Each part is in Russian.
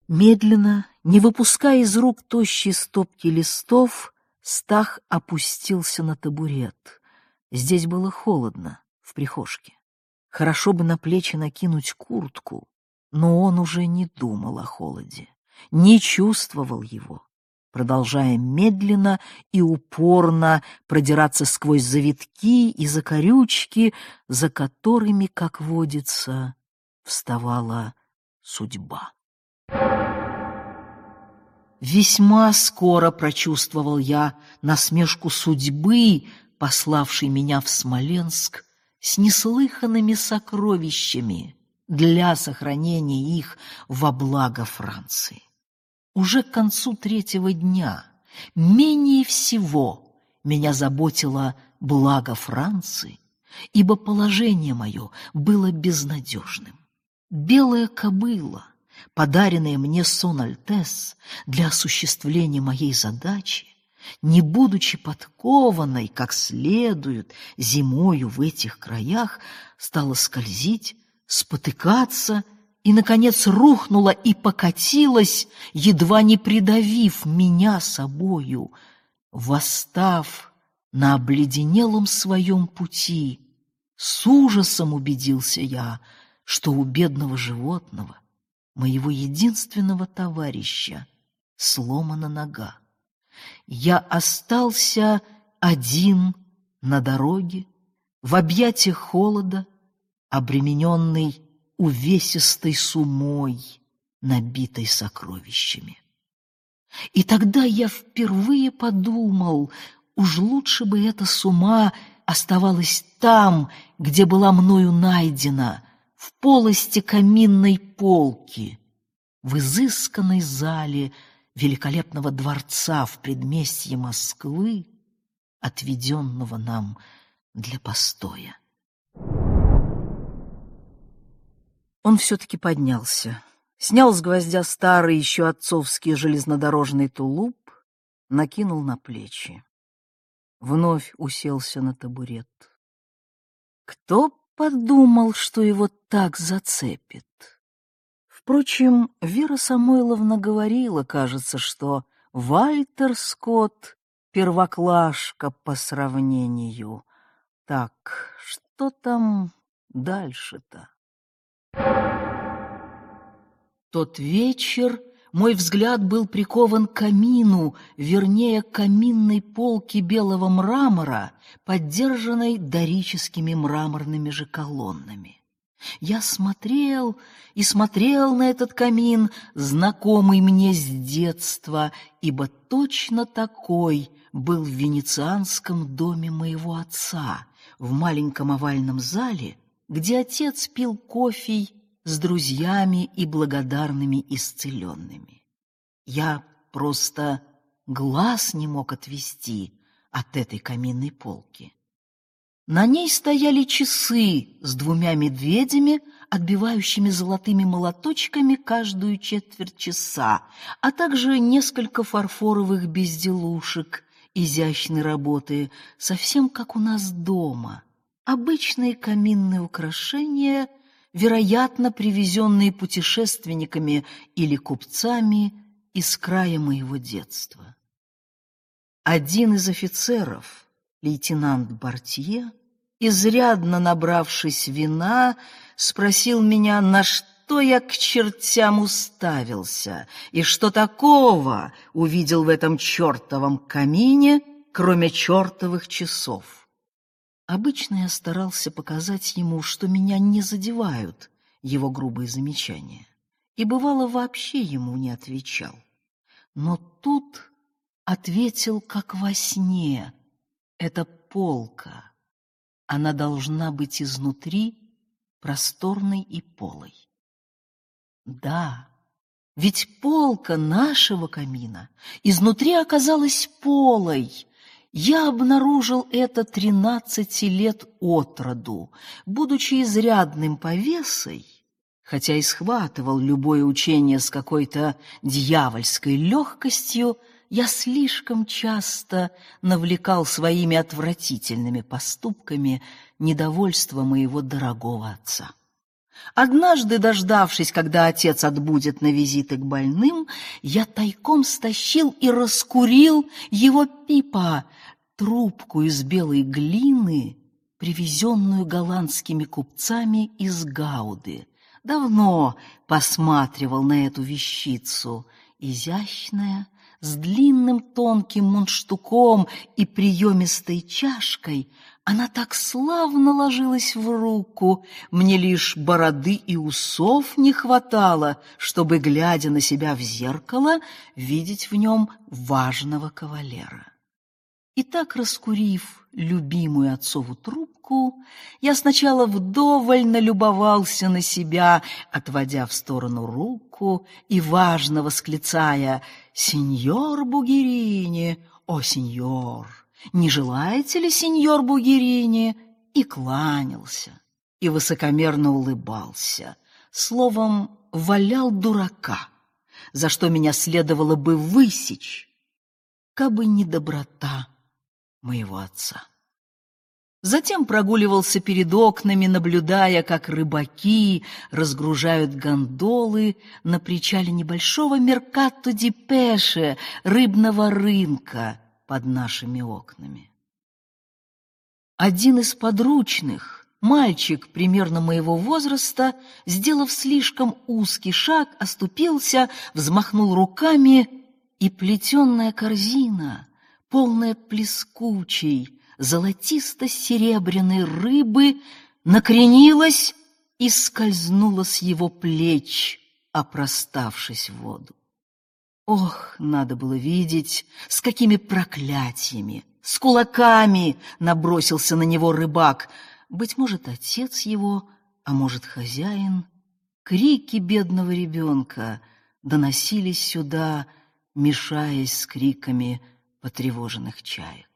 Медленно, не выпуская из рук тощей стопки листов, Стах опустился на табурет. Здесь было холодно, в прихожке. Хорошо бы на плечи накинуть куртку, но он уже не думал о холоде, не чувствовал его, продолжая медленно и упорно продираться сквозь завитки и закорючки, за которыми, как водится, вставала судьба. Весьма скоро прочувствовал я насмешку судьбы, пославшей меня в Смоленск с неслыханными сокровищами для сохранения их во благо Франции. Уже к концу третьего дня менее всего меня заботило благо Франции, ибо положение мое было безнадежным. Белая кобыла, подаренная мне сон Альтес для осуществления моей задачи, не будучи подкованной как следует зимою в этих краях, стала скользить, спотыкаться и, наконец, рухнула и покатилась, едва не придавив меня собою. Восстав на обледенелом своем пути, с ужасом убедился я, что у бедного животного, моего единственного товарища, сломана нога. Я остался один на дороге, в объятиях холода, обремененный увесистой сумой, набитой сокровищами. И тогда я впервые подумал, уж лучше бы эта сума оставалась там, где была мною найдена, в полости каминной полки, в изысканной зале великолепного дворца в предместье Москвы, отведенного нам для постоя. Он все-таки поднялся, снял с гвоздя старый еще отцовский железнодорожный тулуп, накинул на плечи. Вновь уселся на табурет. Кто подумал, что его так зацепит? Впрочем, Вера Самойловна говорила, кажется, что Вальтер Скотт — первоклашка по сравнению. Так, что там дальше-то? Тот вечер мой взгляд был прикован к камину, вернее, к каминной полке белого мрамора, поддержанной дорическими мраморными же колоннами. Я смотрел и смотрел на этот камин, знакомый мне с детства, ибо точно такой был в венецианском доме моего отца, в маленьком овальном зале, где отец пил кофе с друзьями и благодарными исцеленными. Я просто глаз не мог отвести от этой каминной полки. На ней стояли часы с двумя медведями, отбивающими золотыми молоточками каждую четверть часа, а также несколько фарфоровых безделушек изящной работы, совсем как у нас дома. Обычные каминные украшения, вероятно, привезенные путешественниками или купцами из края моего детства. Один из офицеров, лейтенант Бартье, изрядно набравшись вина, спросил меня, на что я к чертям уставился и что такого увидел в этом чертовом камине, кроме чертовых часов. Обычно я старался показать ему, что меня не задевают его грубые замечания, и бывало вообще ему не отвечал. Но тут ответил, как во сне: это полка. Она должна быть изнутри просторной и полой. Да, ведь полка нашего камина изнутри оказалась полой. Я обнаружил это 13 лет от роду, будучи изрядным повесой, хотя и схватывал любое учение с какой-то дьявольской легкостью, я слишком часто навлекал своими отвратительными поступками недовольство моего дорогого отца. Однажды, дождавшись, когда отец отбудет на визиты к больным, я тайком стащил и раскурил его пипа, трубку из белой глины, привезенную голландскими купцами из Гауды. Давно посматривал на эту вещицу, изящная, с длинным тонким мундштуком и приемистой чашкой. Она так славно ложилась в руку, мне лишь бороды и усов не хватало, чтобы, глядя на себя в зеркало, видеть в нем важного кавалера. И так, раскурив любимую отцову трубку, я сначала вдоволь налюбовался на себя, отводя в сторону руку и важно восклицая: «Сеньор Бугерини! О, сеньор! Не желаете ли, сеньор Бугерини?» И кланялся, и высокомерно улыбался, словом, валял дурака, за что меня следовало бы высечь, кабы не доброта моего отца. Затем прогуливался перед окнами, наблюдая, как рыбаки разгружают гондолы на причале небольшого Меркато-ди-Пеше, рыбного рынка под нашими окнами. Один из подручных, мальчик примерно моего возраста, сделав слишком узкий шаг, оступился, взмахнул руками, и плетеная корзина, полная плескучей, золотисто-серебряной рыбы, накренилась и скользнула с его плеч, опроставшись в воду. Ох, надо было видеть, с какими проклятиями, с кулаками набросился на него рыбак, быть может, отец его, а может, хозяин. Крики бедного ребенка доносились сюда, мешаясь с криками потревоженных чаек.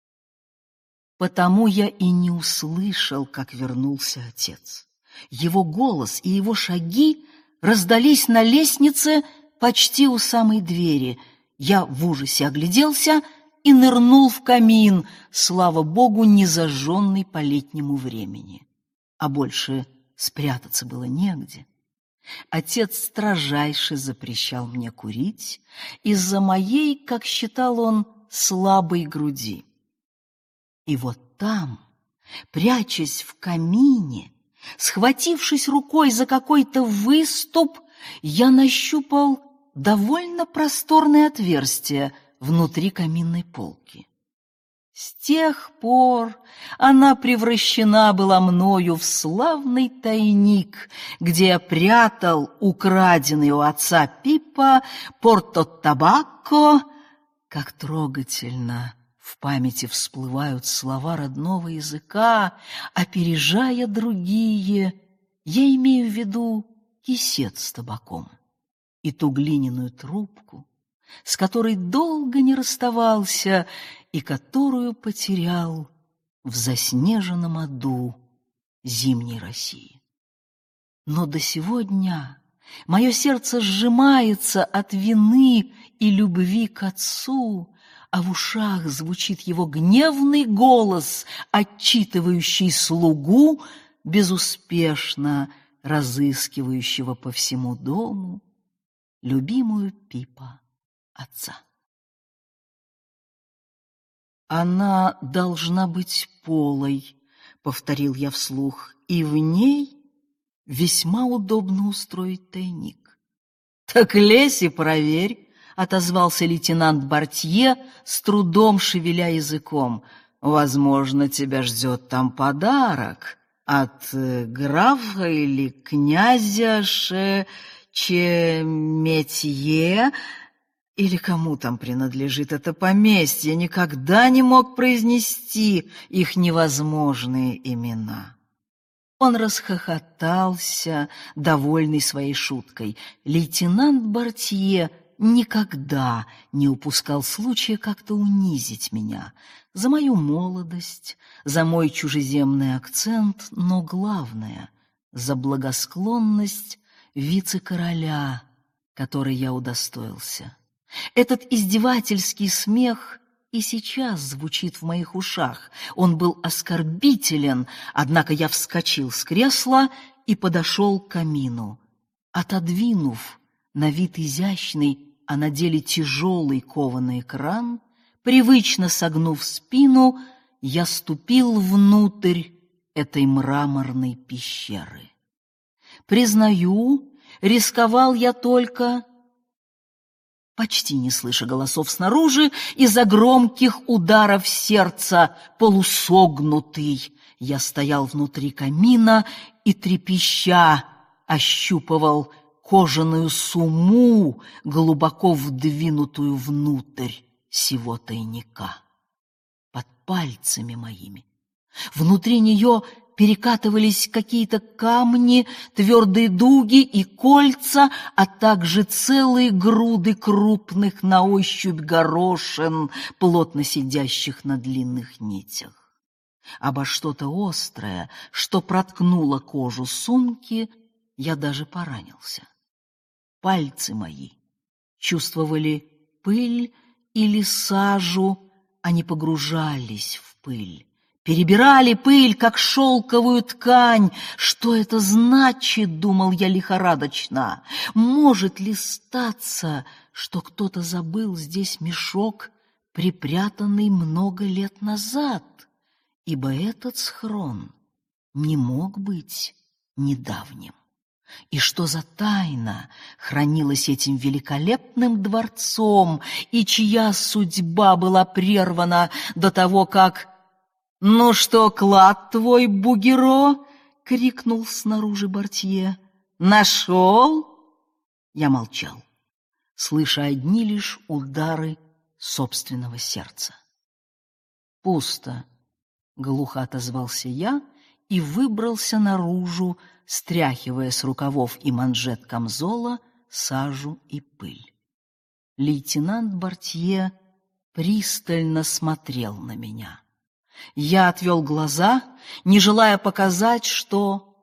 Потому я и не услышал, как вернулся отец. Его голос и его шаги раздались на лестнице почти у самой двери. Я в ужасе огляделся и нырнул в камин, слава богу, не зажженный по летнему времени. А больше спрятаться было негде. Отец строжайше запрещал мне курить из-за моей, как считал он, слабой груди. И вот там, прячась в камине, схватившись рукой за какой-то выступ, я нащупал довольно просторное отверстие внутри каминной полки. С тех пор она превращена была мною в славный тайник, где я прятал украденный у отца Пипа порто-табакко. Как трогательно в памяти всплывают слова родного языка, опережая другие. Я имею в виду кисет с табаком и ту глиняную трубку, с которой долго не расставался и которую потерял в заснеженном аду зимней России. Но до сего дня мое сердце сжимается от вины и любви к отцу, а в ушах звучит его гневный голос, отчитывающий слугу, безуспешно разыскивающего по всему дому любимую Пипа отца. «Она должна быть полой», — повторил я вслух, «и в ней весьма удобно устроить тайник». «Так лезь и проверь», — отозвался лейтенант Бартье, с трудом шевеля языком. «Возможно, тебя ждет там подарок от графа или князя Шереметье, или кому там принадлежит это поместье. Никогда не мог произнести их невозможные имена». Он расхохотался, довольный своей шуткой. Лейтенант Бартье никогда не упускал случая как-то унизить меня за мою молодость, за мой чужеземный акцент, но главное — за благосклонность вице-короля, которой я удостоился. Этот издевательский смех и сейчас звучит в моих ушах. Он был оскорбителен, однако я вскочил с кресла и подошел к камину. Отодвинув на вид изящный, а на деле тяжелый кованый кран, привычно согнув спину, я ступил внутрь этой мраморной пещеры. Признаю, рисковал я только, почти не слыша голосов снаружи, из-за громких ударов сердца, полусогнутый. Я стоял внутри камина и, трепеща, ощупывал кожаную сумму, глубоко вдвинутую внутрь сего тайника. Под пальцами моими. Внутри нее перекатывались какие-то камни, твердые дуги и кольца, а также целые груды крупных на ощупь горошин, плотно сидящих на длинных нитях. Обо что-то острое, что проткнуло кожу сумки, я даже поранился. Пальцы мои чувствовали пыль или сажу, они погружались в пыль. Перебирали пыль, как шелковую ткань. Что это значит, думал я лихорадочно. Может ли статься, что кто-то забыл здесь мешок, припрятанный много лет назад? Ибо этот схрон не мог быть недавним. И что за тайна хранилась этим великолепным дворцом, и чья судьба была прервана до того, как... «Ну что, клад твой, Бугеро?» — крикнул снаружи Бартье. «Нашел?» Я молчал, слыша одни лишь удары собственного сердца. «Пусто», — глухо отозвался я и выбрался наружу, стряхивая с рукавов и манжет камзола сажу и пыль. Лейтенант Бартье пристально смотрел на меня. Я отвел глаза, не желая показать, что...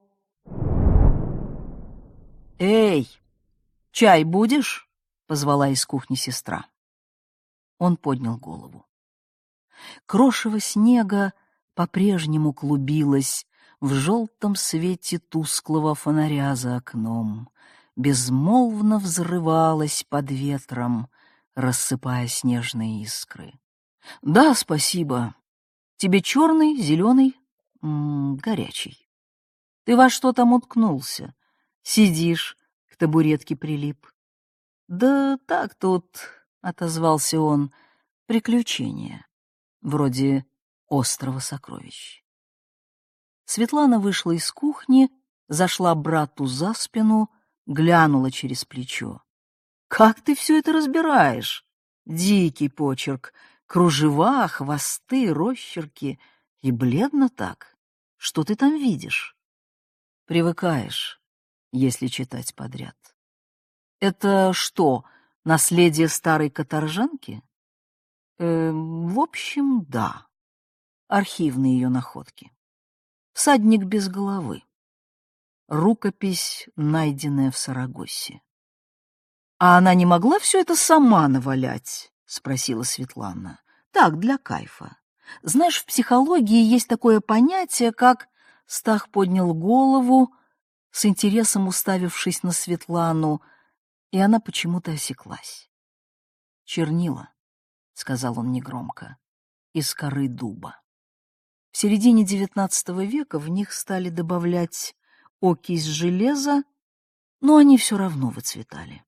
«Эй, чай будешь?» — позвала из кухни сестра. Он поднял голову. Крошево снега по-прежнему клубилось в желтом свете тусклого фонаря за окном, безмолвно взрывалось под ветром, рассыпая снежные искры. «Да, спасибо. Тебе черный, зеленый, горячий. Ты во что там уткнулся? Сидишь, к табуретке прилип». «Да так тут», — отозвался он, — «приключения, вроде острова сокровищ». Светлана вышла из кухни, зашла брату за спину, глянула через плечо. «Как ты все это разбираешь? Дикий почерк. Кружева, хвосты, росчерки. И бледно так. Что ты там видишь?» «Привыкаешь, если читать подряд». «Это что, наследие старой каторжанки?» В общем, да. Архивные ее находки. «Всадник без головы». Рукопись, найденная в Сарагосе. «А она не могла все это сама навалять?» — спросила Светлана. «Так, для кайфа. Знаешь, в психологии есть такое понятие, как...» Стах поднял голову, с интересом уставившись на Светлану, и она почему-то осеклась. «Чернила», — сказал он негромко, — «из коры дуба». В середине XIX века в них стали добавлять окись железа, но они все равно выцветали.